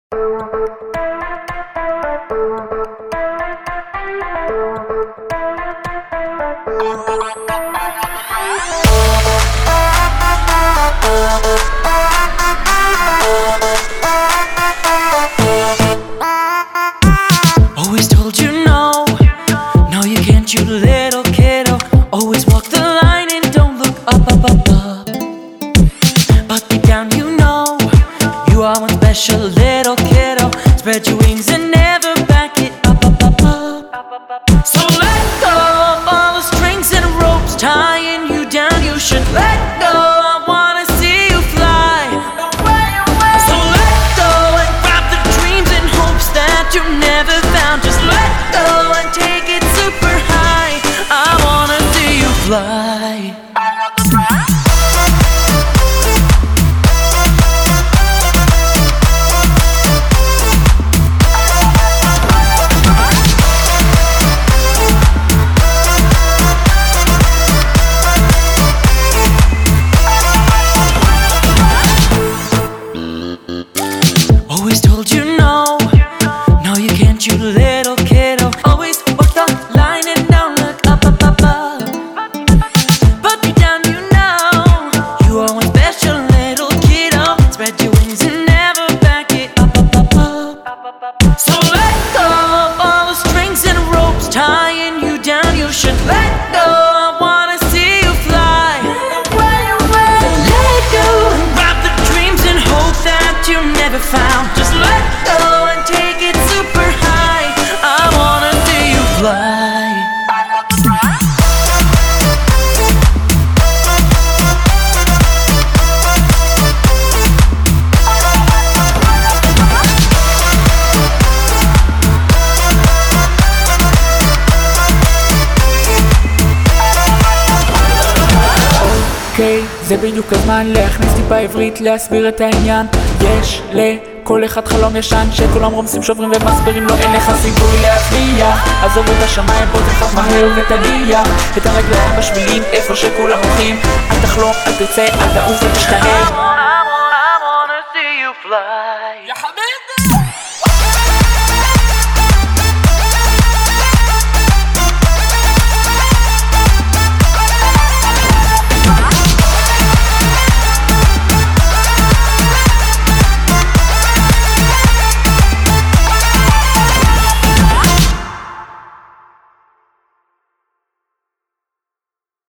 Always told you no, no you can't, you little kiddo. Always walk the line and don't look up, up, up, up. But deep down you know, you are one special little kiddo. Spread your wings and never back it up, up, up, up. So let go of all the strings and ropes tying you down. You should let go, I wanna see you fly. So let go and grab the dreams and hopes that you never found. Just let go and take it super high. I wanna see you fly. Always told you no, no you can't, you little kiddo. Always walk the line and don't look up, up, up, up. But deep down you know, you are one special little kiddo. Spread your wings and never back it up, up, up, up. So let go of all the strings and ropes tying you down. You should let go, I wanna see you fly. So let go and grab the dreams and hope that you never found. Just let go and take it super high. I wanna see you fly. אוקיי, זה בדיוק הזמן להכניס טיפה עברית, להסביר את העניין. יש לכל אחד חלום ישן שכולם רומסים, שוברים ומסבירים לו אין לך סיכוי להצליח. עזוב את השמיים, בוא תלחץ מהר ותגיע את הרגליים בשבילים איפה שכולם הולכים. אל תחלום, אל תצא, אל תעוף ותשתנה. I wanna see you fly. יא חביב!